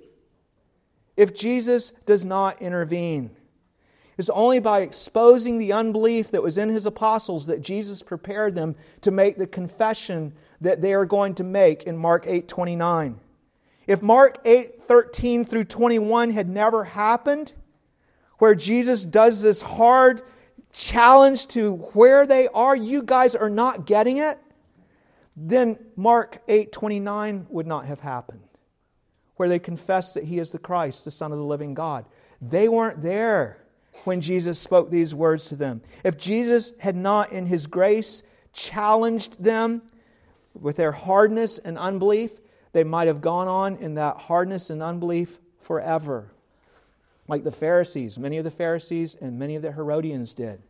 if Jesus does not intervene. It's only by exposing the unbelief that was in His apostles that Jesus prepared them to make the confession that they are going to make in Mark eight twenty-nine. If Mark eight thirteen through twenty-one had never happened, where Jesus does this hard challenge to where they are, you guys are not getting it, then Mark eight twenty-nine would not have happened, where they confess that He is the Christ, the Son of the living God. They weren't there when Jesus spoke these words to them. If Jesus had not, in His grace, challenged them with their hardness and unbelief, they might have gone on in that hardness and unbelief forever. Like the Pharisees, many of the Pharisees and many of the Herodians did.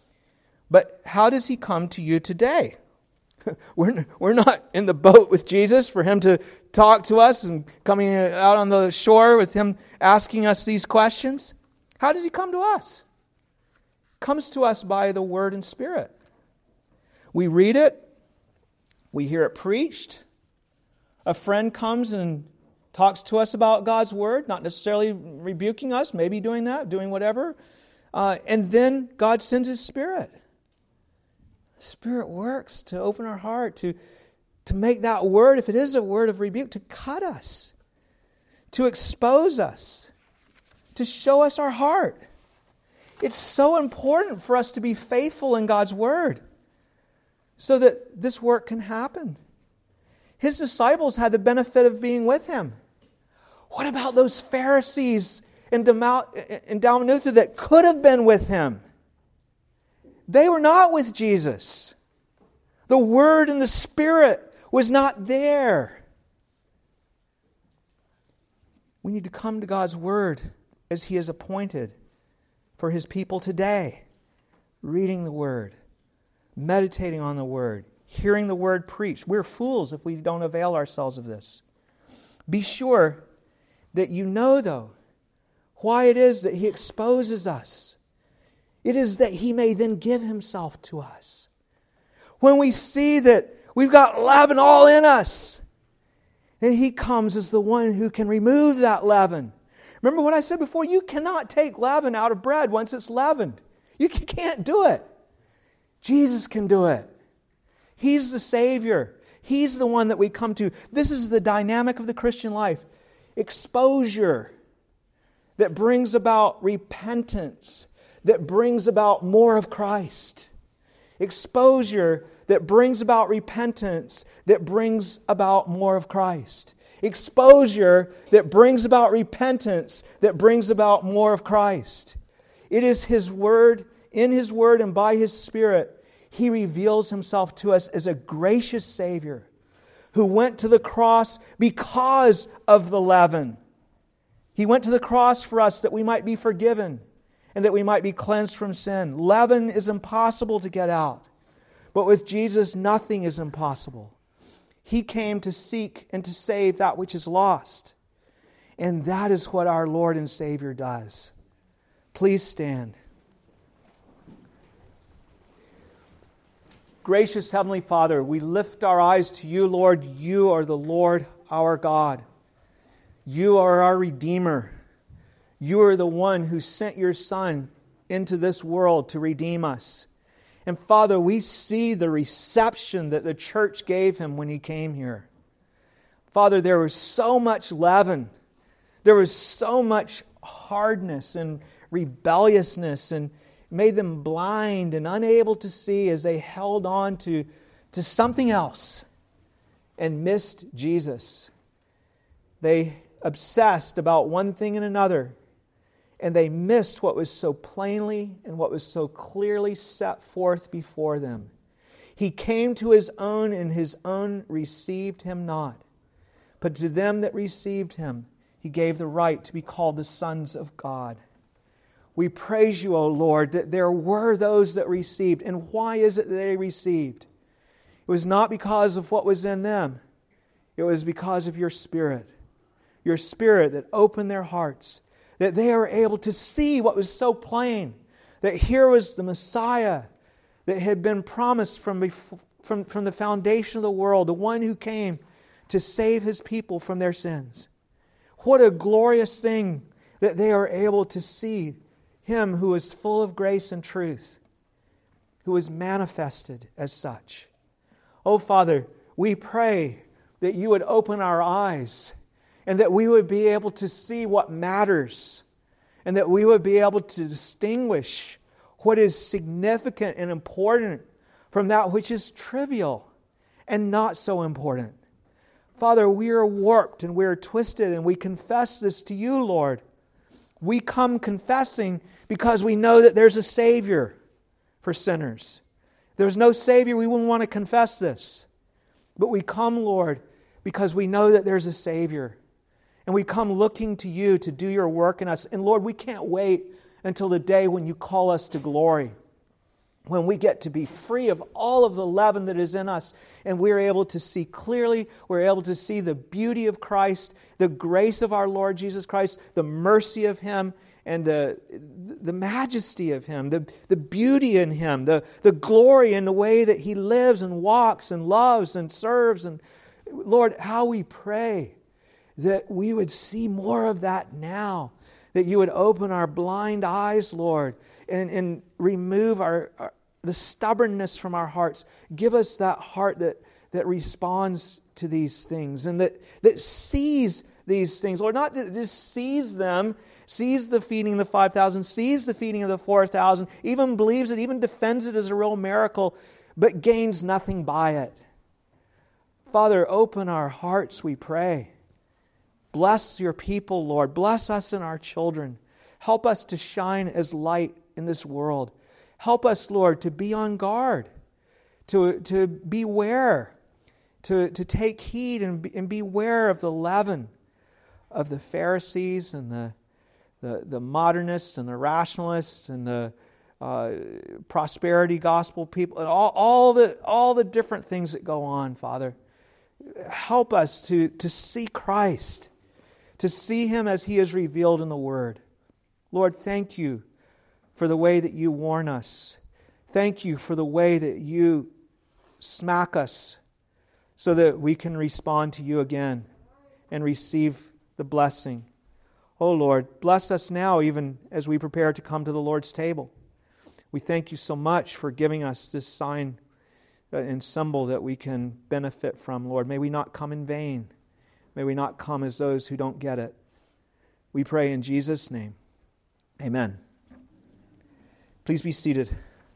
But how does He come to you today? We're, we're not in the boat with Jesus for Him to talk to us and coming out on the shore with Him asking us these questions. How does He come to us? He comes to us by the Word and Spirit. We read it. We hear it preached. A friend comes and talks to us about God's Word, not necessarily rebuking us, maybe doing that, doing whatever. Uh, and then God sends His Spirit. The Spirit works to open our heart, to, to make that word, if it is a word of rebuke, to cut us, to expose us, to show us our heart. It's so important for us to be faithful in God's Word. so that this work can happen. His disciples had the benefit of being with Him. What about those Pharisees in Dalmanutha that could have been with Him? They were not with Jesus. The Word and the Spirit was not there. We need to come to God's Word as He has appointed for His people today. Reading the Word, meditating on the Word, hearing the Word preached. We're fools if we don't avail ourselves of this. Be sure that you know, though, why it is that He exposes us. It is that He may then give Himself to us. When we see that we've got leaven all in us, and He comes as the one who can remove that leaven. Remember what I said before? You cannot take leaven out of bread once it's leavened. You can't do it. Jesus can do it. He's the Savior. He's the one that we come to. This is the dynamic of the Christian life. Exposure that brings about repentance, that brings about more of Christ. Exposure that brings about repentance, that brings about more of Christ. Exposure that brings about repentance, that brings about more of Christ. It is His Word, in His Word and by His Spirit, He reveals Himself to us as a gracious Savior who went to the cross because of the leaven. He went to the cross for us that we might be forgiven and that we might be cleansed from sin. Leaven is impossible to get out. But with Jesus, nothing is impossible. He came to seek and to save that which is lost. And that is what our Lord and Savior does. Please stand. Gracious Heavenly Father, we lift our eyes to You, Lord. You are the Lord our God. You are our Redeemer. You are the one who sent Your Son into this world to redeem us. And Father, we see the reception that the church gave Him when He came here. Father, there was so much leaven. There was so much hardness and rebelliousness, and made them blind and unable to see as they held on to, to something else and missed Jesus. They obsessed about one thing and another, and they missed what was so plainly and what was so clearly set forth before them. He came to His own, and His own received Him not. But to them that received Him, He gave the right to be called the sons of God. We praise You, O Lord, that there were those that received. And why is it that they received? It was not because of what was in them. It was because of Your Spirit. Your Spirit that opened their hearts, that they are able to see what was so plain, that here was the Messiah that had been promised from, before, from, from the foundation of the world, the one who came to save His people from their sins. What a glorious thing that they are able to see Him who is full of grace and truth, who is manifested as such. Oh, Father, we pray that You would open our eyes and that we would be able to see what matters, and that we would be able to distinguish what is significant and important from that which is trivial and not so important. Father, we are warped and we are twisted, and we confess this to You, Lord. We come confessing because we know that there's a Savior for sinners. If there's no Savior, we wouldn't want to confess this. But we come, Lord, because we know that there's a Savior. And we come looking to You to do Your work in us. And Lord, we can't wait until the day when You call us to glory, when we get to be free of all of the leaven that is in us, and we're able to see clearly, we're able to see the beauty of Christ, the grace of our Lord Jesus Christ, the mercy of Him, and the, the majesty of Him, the, the beauty in Him, the, the glory in the way that He lives and walks and loves and serves. And Lord, how we pray that we would see more of that now, that You would open our blind eyes, Lord, and, and remove our, our the stubbornness from our hearts. Give us that heart that, that responds to these things and that, that sees these things. Lord, not that just sees them, sees the feeding of the five thousand, sees the feeding of the four thousand, even believes it, even defends it as a real miracle, but gains nothing by it. Father, open our hearts, we pray. Bless your people, Lord. Bless us and our children. Help us to shine as light in this world. Help us, Lord, to be on guard, to, to beware, to, to take heed and, be, and beware of the leaven of the Pharisees and the, the, the modernists and the rationalists and the uh, prosperity gospel people and all, all, the, all the different things that go on, Father. Help us to, to see Christ, to see Him as He is revealed in the Word. Lord, thank you for the way that you warn us. Thank you for the way that you smack us so that we can respond to you again and receive the blessing. Oh Lord, bless us now even as we prepare to come to the Lord's table. We thank you so much for giving us this sign and symbol that we can benefit from, Lord. May we not come in vain. May we not come as those who don't get it. We pray in Jesus' name. Amen. Please be seated.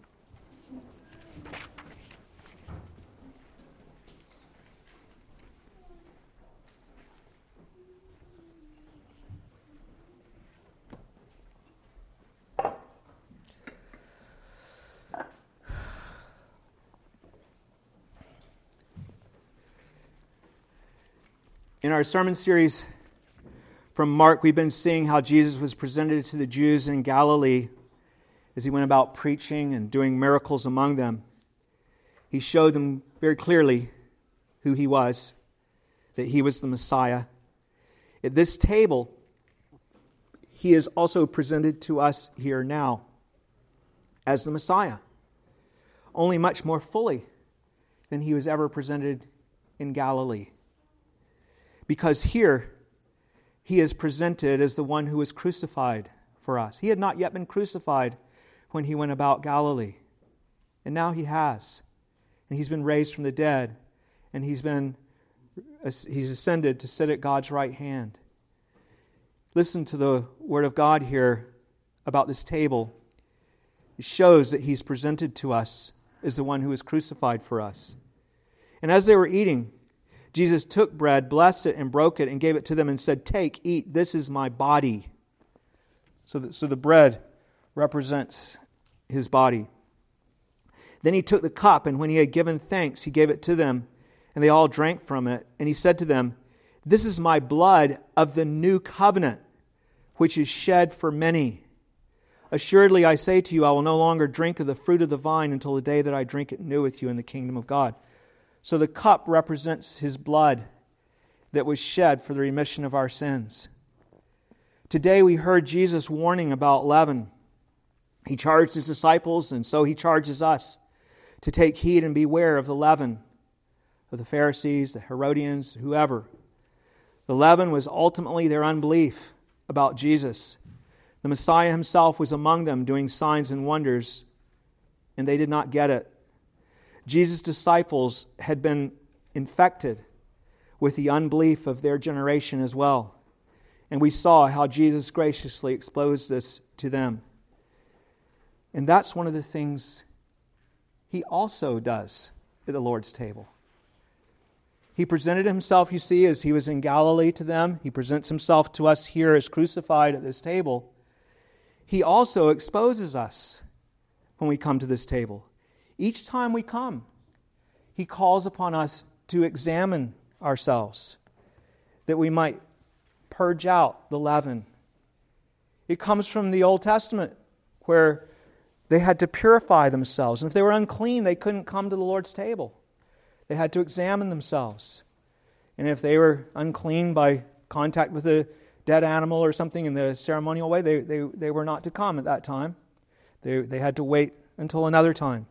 In our sermon series from Mark, we've been seeing how Jesus was presented to the Jews in Galilee as He went about preaching and doing miracles among them. He showed them very clearly who He was, that He was the Messiah. At this table, He is also presented to us here now as the Messiah, only much more fully than He was ever presented in Galilee. Because here, He is presented as the one who was crucified for us. He had not yet been crucified when He went about Galilee. And now He has. And He's been raised from the dead. And He's been He's ascended to sit at God's right hand. Listen to the Word of God here about this table. It shows that He's presented to us as the one who was crucified for us. And as they were eating, Jesus took bread, blessed it, and broke it, and gave it to them and said, "Take, eat, this is my body." So the, so the bread represents His body. Then He took the cup, and when He had given thanks, He gave it to them, and they all drank from it. And He said to them, "This is my blood of the new covenant, which is shed for many. Assuredly, I say to you, I will no longer drink of the fruit of the vine until the day that I drink it new with you in the kingdom of God." So the cup represents His blood that was shed for the remission of our sins. Today we heard Jesus warning about leaven. He charged His disciples, and so He charges us to take heed and beware of the leaven of the Pharisees, the Herodians, whoever. The leaven was ultimately their unbelief about Jesus. The Messiah Himself was among them doing signs and wonders, and they did not get it. Jesus' disciples had been infected with the unbelief of their generation as well. And we saw how Jesus graciously exposed this to them. And that's one of the things He also does at the Lord's table. He presented Himself, you see, as He was in Galilee to them. He presents Himself to us here as crucified at this table. He also exposes us when we come to this table. Each time we come, He calls upon us to examine ourselves, that we might purge out the leaven. It comes from the Old Testament, where they had to purify themselves. And if they were unclean, they couldn't come to the Lord's table. They had to examine themselves. And if they were unclean by contact with a dead animal or something in the ceremonial way, they, they, they were not to come at that time. They, they had to wait until another time.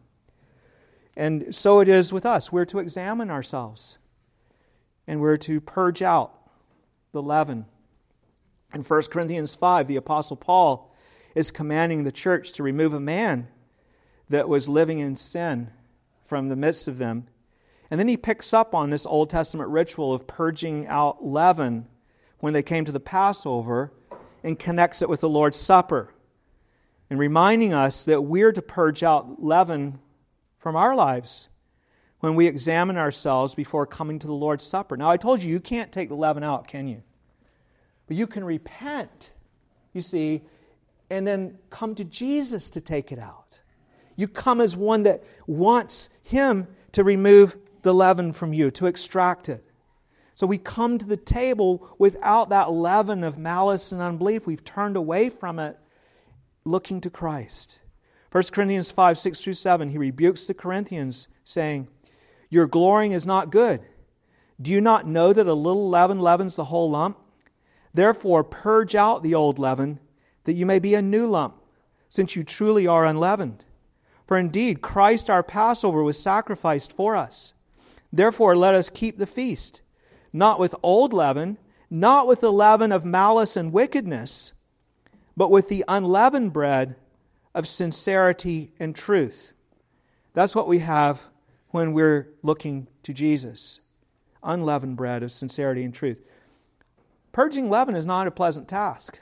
And so it is with us. We're to examine ourselves. And we're to purge out the leaven. In First Corinthians five, the Apostle Paul is commanding the church to remove a man that was living in sin from the midst of them. And then he picks up on this Old Testament ritual of purging out leaven when they came to the Passover and connects it with the Lord's Supper. And reminding us that we're to purge out leaven from our lives when we examine ourselves before coming to the Lord's Supper. Now, I told you, you can't take the leaven out, can you? But you can repent, you see, and then come to Jesus to take it out. You come as one that wants Him to remove the leaven from you, to extract it. So we come to the table without that leaven of malice and unbelief. We've turned away from it, looking to Christ. First Corinthians five, six through seven, he rebukes the Corinthians, saying, "Your glorying is not good. Do you not know that a little leaven leavens the whole lump? Therefore purge out the old leaven, that you may be a new lump, since you truly are unleavened. For indeed Christ our Passover was sacrificed for us. Therefore let us keep the feast, not with old leaven, not with the leaven of malice and wickedness, but with the unleavened bread of sincerity and truth." That's what we have when we're looking to Jesus. Unleavened bread of sincerity and truth. Purging leaven is not a pleasant task.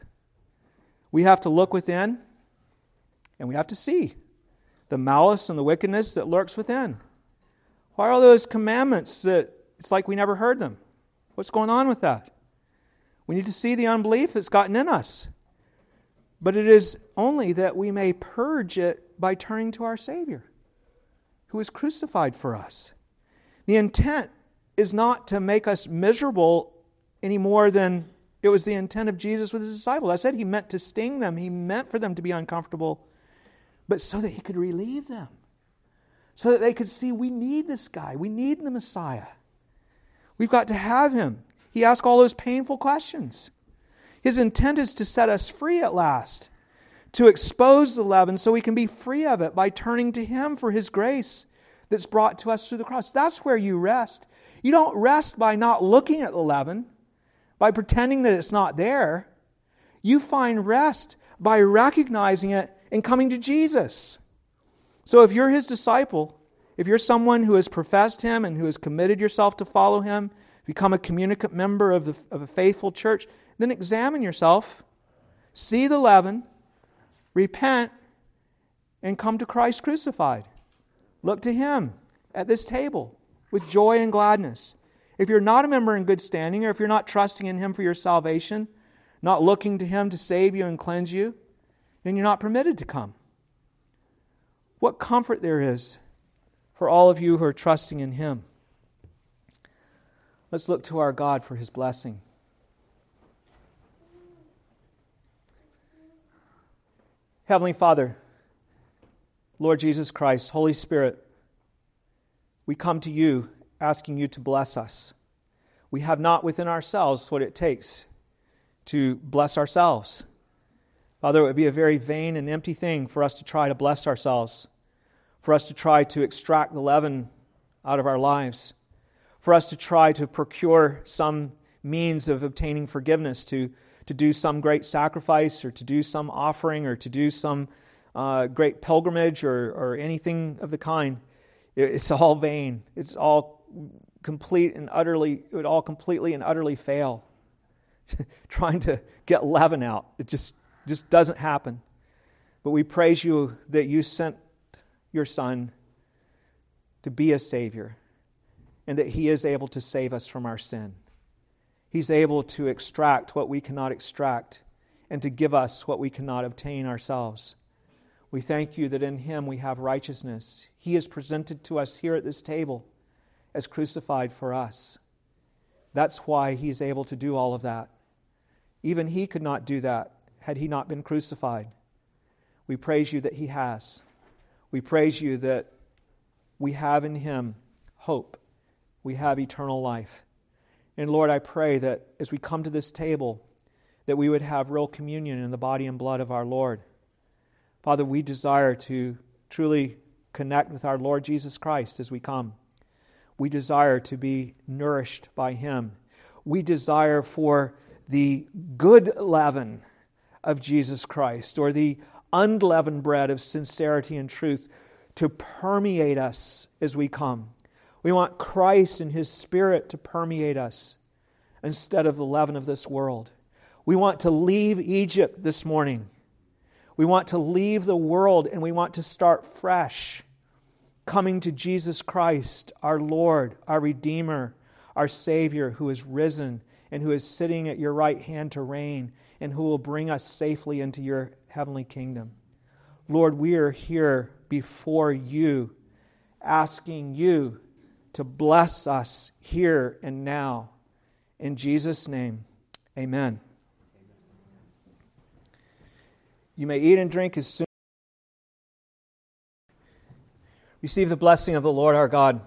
We have to look within, and we have to see the malice and the wickedness that lurks within. Why are those commandments that it's like we never heard them? What's going on with that? We need to see the unbelief that's gotten in us. But it is only that we may purge it by turning to our Savior, who was crucified for us. The intent is not to make us miserable any more than it was the intent of Jesus with His disciples. I said He meant to sting them. He meant for them to be uncomfortable, but so that He could relieve them. So that they could see, we need this guy. We need the Messiah. We've got to have Him. He asked all those painful questions. His intent is to set us free at last, to expose the leaven so we can be free of it by turning to Him for His grace that's brought to us through the cross. That's where you rest. You don't rest by not looking at the leaven, by pretending that it's not there. You find rest by recognizing it and coming to Jesus. So if you're His disciple, if you're someone who has professed Him and who has committed yourself to follow Him, become a communicant member of, the, of a faithful church, then examine yourself, see the leaven, repent, and come to Christ crucified. Look to Him at this table with joy and gladness. If you're not a member in good standing, or if you're not trusting in Him for your salvation, not looking to Him to save you and cleanse you, then you're not permitted to come. What comfort there is for all of you who are trusting in Him. Let's look to our God for His blessing. Heavenly Father, Lord Jesus Christ, Holy Spirit, we come to You asking You to bless us. We have not within ourselves what it takes to bless ourselves. Father, it would be a very vain and empty thing for us to try to bless ourselves, for us to try to extract the leaven out of our lives, for us to try to procure some means of obtaining forgiveness, to, to do some great sacrifice, or to do some offering, or to do some uh, great pilgrimage, or, or anything of the kind. It, it's all vain. It's all complete and utterly, it would all completely and utterly fail. Trying to get leaven out, it just, just doesn't happen. But we praise You that You sent Your Son to be a Savior, and that He is able to save us from our sin. He's able to extract what we cannot extract and to give us what we cannot obtain ourselves. We thank You that in Him we have righteousness. He is presented to us here at this table as crucified for us. That's why He is able to do all of that. Even He could not do that had He not been crucified. We praise You that He has. We praise You that we have in Him hope. We have eternal life. And Lord, I pray that as we come to this table, that we would have real communion in the body and blood of our Lord. Father, we desire to truly connect with our Lord Jesus Christ as we come. We desire to be nourished by Him. We desire for the good leaven of Jesus Christ, or the unleavened bread of sincerity and truth, to permeate us as we come. We want Christ and His Spirit to permeate us instead of the leaven of this world. We want to leave Egypt this morning. We want to leave the world, and we want to start fresh coming to Jesus Christ, our Lord, our Redeemer, our Savior, who is risen and who is sitting at your right hand to reign and who will bring us safely into your heavenly kingdom. Lord, we are here before you, asking you to bless us here and now. In Jesus' name, amen. You may eat and drink as soon. Receive the blessing of the Lord our God.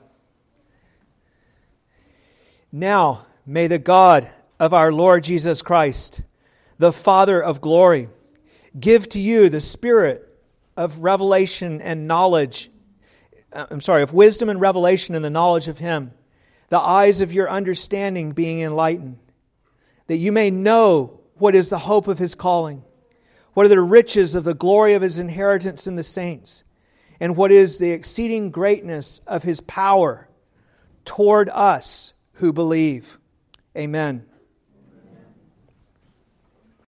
Now, may the God of our Lord Jesus Christ, the Father of glory, give to you the spirit of revelation and knowledge, I'm sorry, of wisdom and revelation in the knowledge of Him, the eyes of your understanding being enlightened, that you may know what is the hope of His calling, what are the riches of the glory of His inheritance in the saints, and what is the exceeding greatness of His power toward us who believe. Amen.